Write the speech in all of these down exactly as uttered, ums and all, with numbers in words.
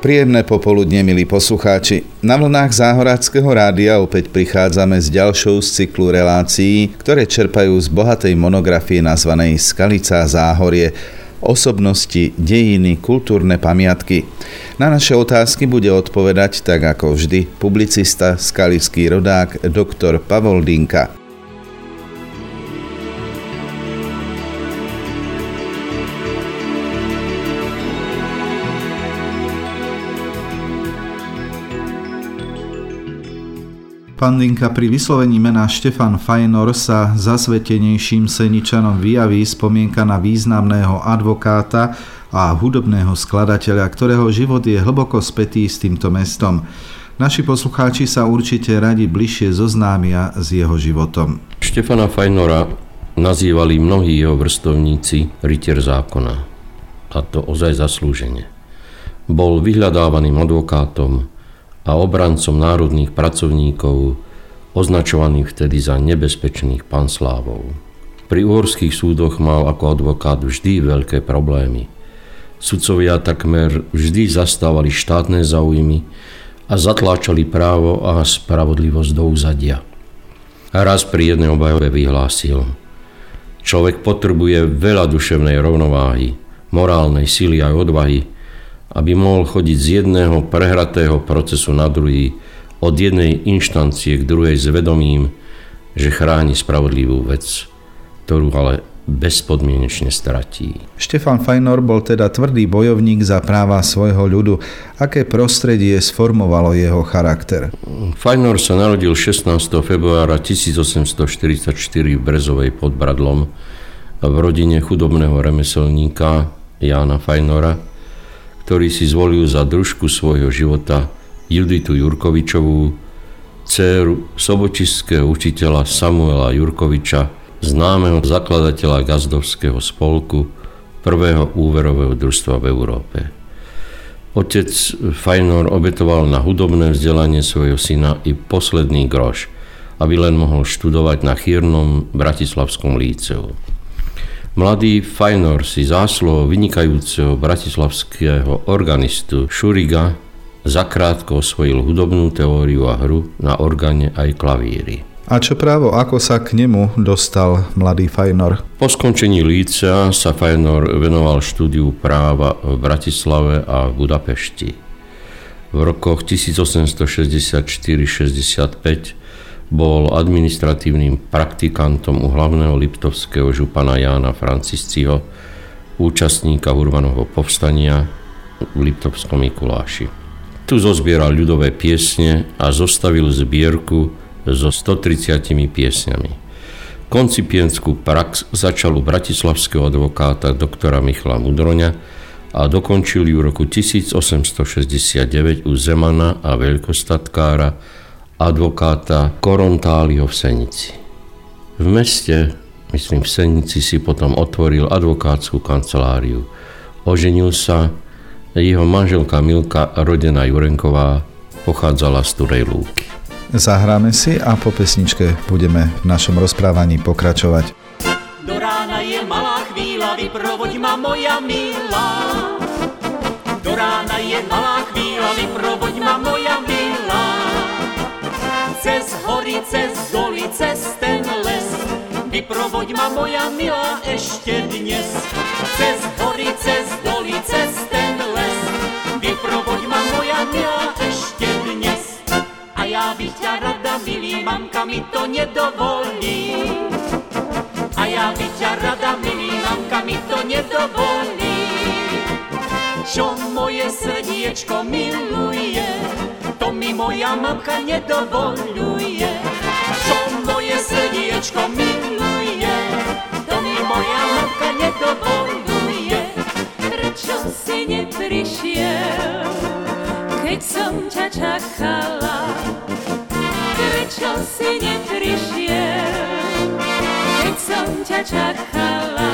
Príjemné popoludne, milí poslucháči. Na vlnách Záhoráckeho rádia opäť prichádzame s ďalšou z cyklu relácií, ktoré čerpajú z bohatej monografie nazvanej Skalica a Záhorie. Osobnosti, dejiny, kultúrne pamiatky. Na naše otázky bude odpovedať, tak ako vždy, publicista, skalický rodák, doktor Pavol Dinka. Pán Dinka, pri vyslovení mena Štefan Fajnor sa zasvetenejším Seničanom vyjaví spomienka na významného advokáta a hudobného skladateľa, ktorého život je hlboko spätý s týmto mestom. Naši poslucháči sa určite radi bližšie zoznámia s jeho životom. Štefana Fajnora nazývali mnohí jeho vrstovníci rytier zákona. A to ozaj zaslúžene. Bol vyhľadávaným advokátom a obrancom národných pracovníkov, označovaných vtedy za nebezpečných panslávov. Pri uhorských súdoch mal ako advokát vždy veľké problémy. Sudcovia takmer vždy zastávali štátne záujmy a zatláčali právo a spravodlivosť do úzadia. A raz pri jednej obhajobe vyhlásil: človek potrebuje veľa duševnej rovnováhy, morálnej sily a odvahy, aby mohol chodiť z jedného prehratého procesu na druhý, od jednej inštancie k druhej s vedomím, že chráni spravodlivú vec, ktorú ale bezpodmienečne stratí. Štefan Fajnor bol teda tvrdý bojovník za práva svojho ľudu. Aké prostredie sformovalo jeho charakter? Fajnor sa narodil šestnásteho februára tisícosemstoštyridsaťštyri v Brezovej pod Bradlom v rodine chudobného remeselníka Jána Fajnora, ktorý si zvolil za družku svojho života Juditu Jurkovičovú, dcéru sobočišského učiteľa Samuela Jurkoviča, známeho zakladateľa gazdovského spolku, prvého úverového družstva v Európe. Otec Fajnor obetoval na hudobné vzdelanie svojho syna i posledný groš, aby len mohol študovať na chýrnom bratislavskom líceu. Mladý Fajnor si zásluhou vynikajúceho bratislavského organistu Šuriga zakrátko osvojil hudobnú teóriu a hru na orgáne aj klavíri. A čo právo, ako sa k nemu dostal mladý Fajnor? Po skončení lícea sa Fajnor venoval štúdiu práva v Bratislave a v Budapešti. V rokoch tisícosemstošesťdesiatštyri šesťdesiatpäť bol administratívnym praktikantom u hlavného liptovského župana Jána Francisciho, účastníka Urbanovho povstania v Liptovskom Mikuláši. Tu zozbieral ľudové piesne a zostavil zbierku so stotridsiatimi piesňami. Koncipientskú prax začal u bratislavského advokáta doktora Michala Mudroňa a dokončil ju v roku tisícosemstošesťdesiatdeväť u Zemana a veľkostatkára advokáta Korontáliho v Senici. V meste, myslím v Senici, si potom otvoril advokátsku kanceláriu. Oženil sa, jeho manželka Milka, rodená Jurenková, pochádzala z Turej Lúky. Zahráme si a po pesničke budeme v našom rozprávaní pokračovať. Do rána je malá chvíľa, vyprovoď ma moja milá. Do rána je malá chvíľa, vyprovoď ma moja milá. Cez hory, cez doly, cez ten les, vyprovoď ma moja milá ešte dnes. Cez hory, cez doly, cez ten les, vyprovoď ma moja milá ešte dnes. A ja by ťa rada, milý, mamka mi to nedovolí. A ja by ťa rada, milý, mamka mi to nedovolí. Čo moje srdiečko miluje, to mi moja mamka nedovoluje. Čo moje srdiečko miluje, to mi moja mamka nedovoluje. Prečo si neprišiel, keď som ťa čakala? Prečo si neprišiel, keď som ťa čakala?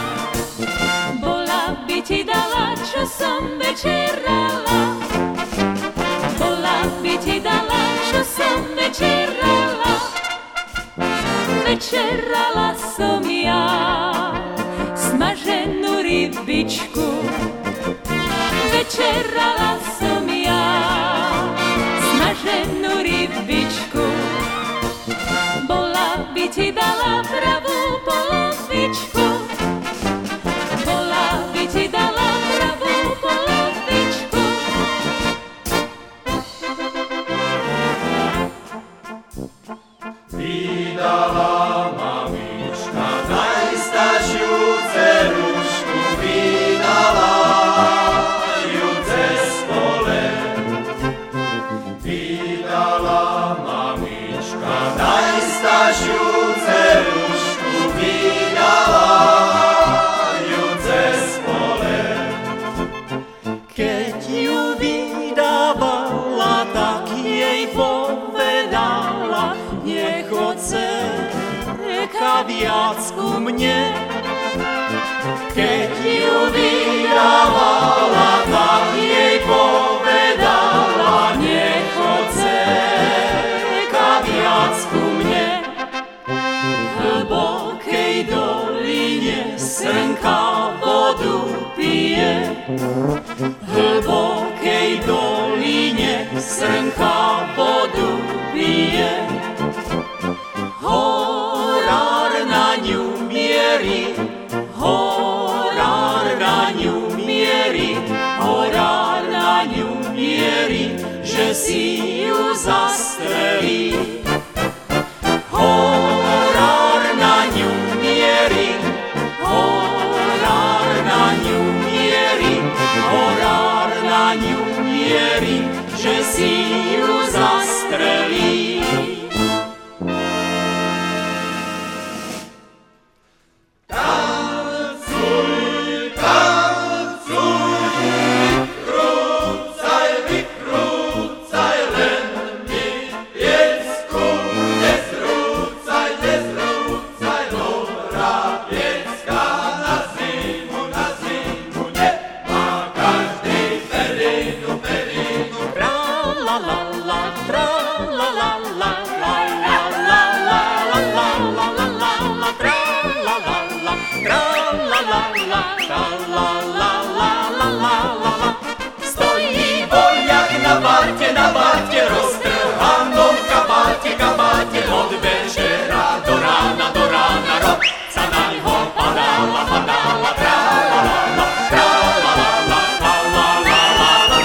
Bola by ti dala, čo som večerala. Bola by ti dala, čo som večerala. Večerala som ja smaženú rybičku. Večerala som ja snaženú rybičku, bola by ti dala pravú polovičku, bola by ti dala pravú polovičku. Vydala mamička najstaršiu dcerušku, vydala ju cez pole. Vydala mamička najstaršiu dcerušku, vydala ju cez pole. Keď ju vydávala, tak jej povedala, nech odcerka viac ku mne. Keď ju vydávala, tak jej povedala, nech odcerka viac ku mne. V hlbokej doline srnka vodu pije, v hlbokej doline srnka vodu pije. Horár na ňu mierí, horár na ňu mierí, horár na ňu mierí, že si ju zastrelí. Horár na ňu mierí, horár na ňu mierí, horár na ňu mierí, že si ju zastrelí. Stojí voľak na varte, na varte, roztrhanom kabáte, kabáte, od večera do rána, do rána, robca na ňo padala, padala, tralala, tralala, tralala,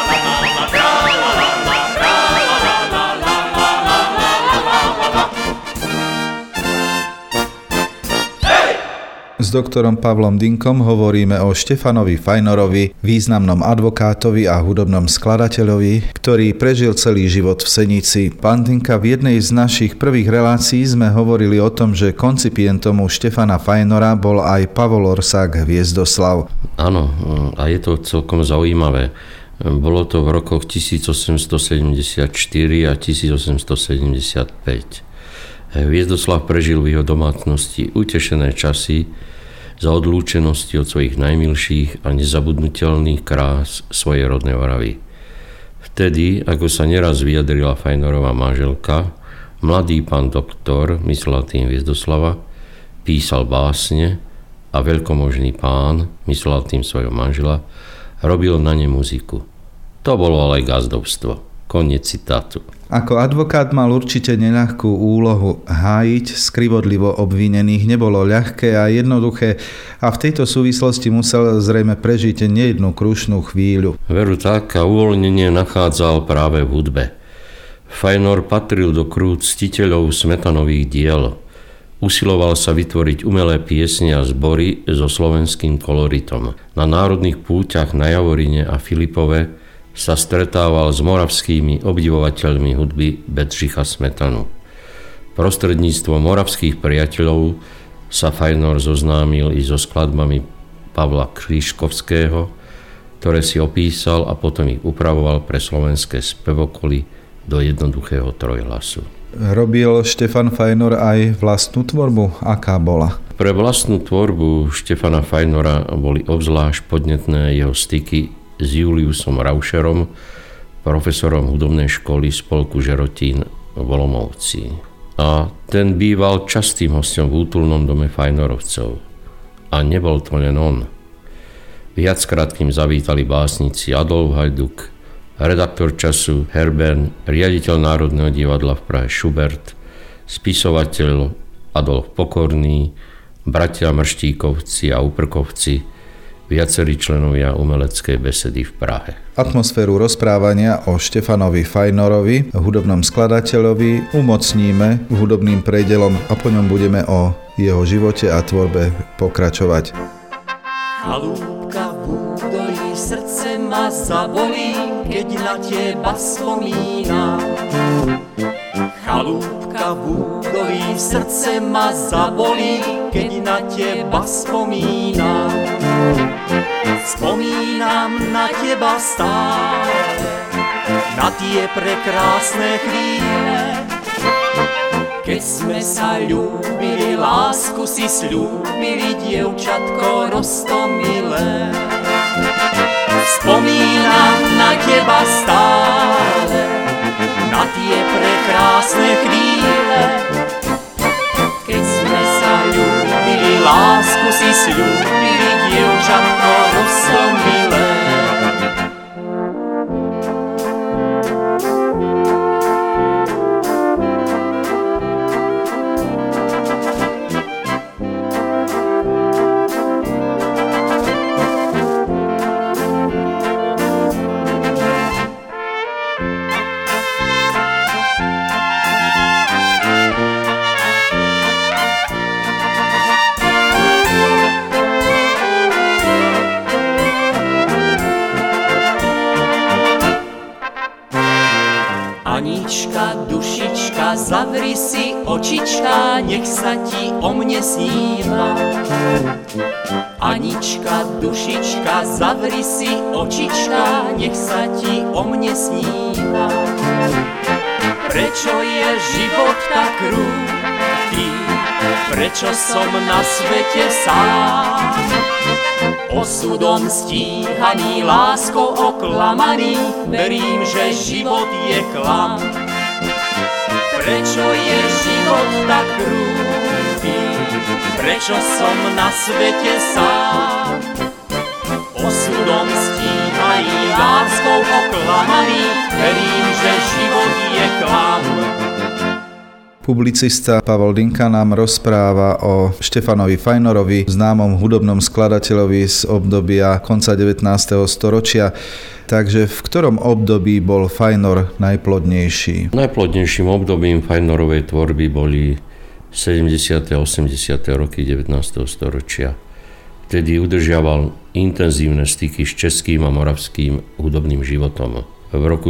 S doktorom Pavlom Dinkom hovoríme o Štefanovi Fajnorovi, významnom advokátovi a hudobnom skladateľovi, ktorý prežil celý život v Senici. Pán Dinka, v jednej z našich prvých relácií sme hovorili o tom, že koncipientom u Štefana Fajnora bol aj Pavol Orsák Hviezdoslav. Áno, a je to celkom zaujímavé. Bolo to v rokoch tisícosemstosedemdesiatštyri a tisícosemstosedemdesiatpäť. Hviezdoslav prežil v jeho domácnosti utešené časy za odlúčenosti od svojich najmilších a nezabudnutelných krás svojej rodnej Oravy. Vtedy, ako sa neraz vyjadrila Fajnorová manželka, mladý pán doktor, myslela tým Hviezdoslava, písal básne a veľkomožný pán, myslela tým svojho manžela, robil na ne muziku. To bolo ale gazdovstvo. Koniec citátu. Ako advokát mal určite neľahkú úlohu hájiť skrivodlivo obvinených, nebolo ľahké a jednoduché a v tejto súvislosti musel zrejme prežiť nejednú krušnú chvíľu. Veru tak a uvoľnenie nachádzal práve v hudbe. Fajnor patril do krúhu ctiteľov Smetanových diel. Usiloval sa vytvoriť umelé piesne a zbory so slovenským koloritom. Na národných púťach na Javorine a Filipove sa stretával s moravskými obdivovateľmi hudby Bedřicha Smetanu. Prostredníctvom moravských priateľov sa Fajnor zoznámil i so skladbami Pavla Krížkovského, ktoré si opísal a potom ich upravoval pre slovenské spevokoly do jednoduchého trojhlasu. Robil Štefan Fajnor aj vlastnú tvorbu? Aká bola? Pre vlastnú tvorbu Štefana Fajnora boli obzvlášť podnetné jeho styky s Juliusom Rauscherom, profesorom hudobnej školy spolku Žerotín v Olomouci. A ten býval častým hosťom v útulnom dome Fajnorovcov. A nebol to len on. Viackrát k ním zavítali básnici Adolf Hajduk, redaktor času Herbern, riaditeľ Národného divadla v Prahe Schubert, spisovateľ Adolf Pokorný, bratia Mrštíkovci a Uprkovci, viacerí členovia umeleckej besedy v Prahe. Atmosféru rozprávania o Štefanovi Fajnorovi, hudobnom skladateľovi, umocníme hudobným predelom a po ňom budeme o jeho živote a tvorbe pokračovať. Chalúbka v údolí, srdce ma zabolí, keď na teba spomínam. Chalúbka v údolí, srdce ma zabolí, keď na teba spomínam. Spomínam na teba stále, na tie prekrásne chvíle, keď sme sa ľúbili, lásku si sľúbili, dievčatko roztomilé. Spomínam na teba stále, na tie prekrásne chvíle, keď sme sa ľúbili, lásku si sľúbili, dievčatko roztomilé. Anička, dušička, zavri si očička, nech sa ti o mne sníva. Anička, dušička, zavri si očička, nech sa ti o mne sníva. Prečo je život tak krúty, prečo som na svete sám? Osudom stíhaný, láskou oklamaný, verím, že život je klam. Prečo je život tak krúty, prečo som na svete sám? Osudom stíhaný, láskou oklamaný, verím, že život je klam. Publicista Pavol Dinka nám rozpráva o Štefanovi Fajnorovi, známom hudobnom skladateľovi z obdobia konca devätnásteho storočia. Takže v ktorom období bol Fajnor najplodnejší? Najplodnejším obdobím Fajnorovej tvorby boli sedemdesiate a osemdesiate roky devätnásteho storočia. Vtedy udržiaval intenzívne styky s českým a moravským hudobným životom. V roku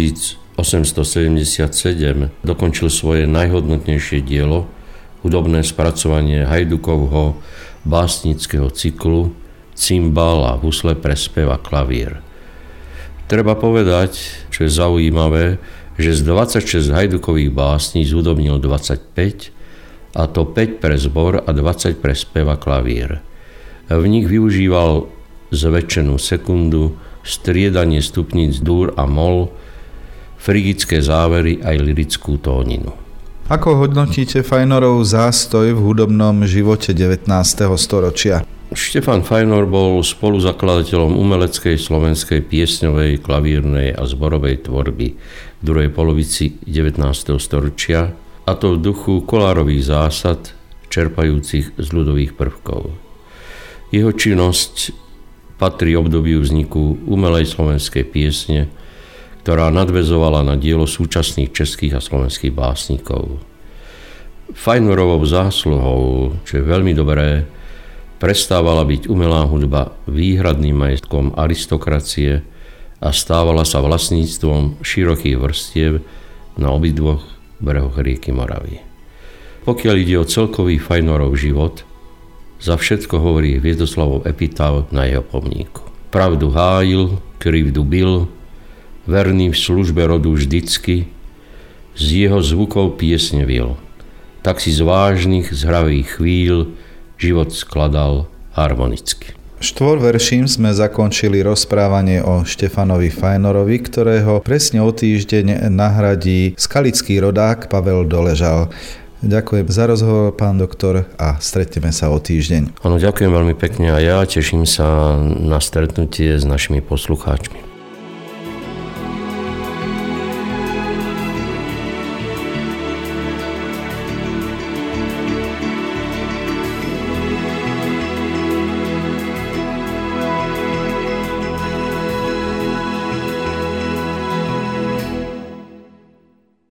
tisícosemstosedemdesiatsedem dokončil svoje najhodnotnejšie dielo, hudobné spracovanie Hajdukovho básnického cyklu Cimbal a husle pre spev a klavír. Treba povedať, čo je zaujímavé, že z dvadsaťšesť Hajdukových básní zhudobnil dvadsaťpäť, a to päť pre zbor a dvadsať pre spev a klavír. V nich využíval zväčšenú sekundu, striedanie stupníc dur a mol, frigické závery aj lirickú tóninu. Ako hodnotíte Fajnorov zástoj v hudobnom živote devätnásteho storočia? Štefan Fajnor bol spoluzakladateľom umeleckej slovenskej piesňovej, klavírnej a zborovej tvorby v druhej polovici devätnásteho storočia, a to v duchu kolárových zásad, čerpajúcich z ľudových prvkov. Jeho činnosť patrí obdobiu vzniku umelej slovenskej piesne, ktorá nadväzovala na dielo súčasných českých a slovenských básnikov. Fajnorovou zásluhou, čo je veľmi dobré, prestávala byť umelá hudba výhradným majetkom aristokracie a stávala sa vlastníctvom širokých vrstiev na obidvoch brehoch rieky Moravy. Pokiaľ ide o celkový Fajnorov život, za všetko hovorí Hviezdoslavov epitaf na jeho pomníku. Pravdu hájil, krivdu bil, verný v službe rodu vždycky, z jeho zvukov piesne vil. Tak si z vážnych, zhravých chvíľ život skladal harmonicky. Štvorverším sme zakončili rozprávanie o Štefanovi Fajnorovi, ktorého presne o týždeň nahradí skalický rodák Pavel Doležal. Ďakujem za rozhovor, pán doktor, a stretneme sa o týždeň. Áno, ďakujem veľmi pekne a ja teším sa na stretnutie s našimi poslucháčmi.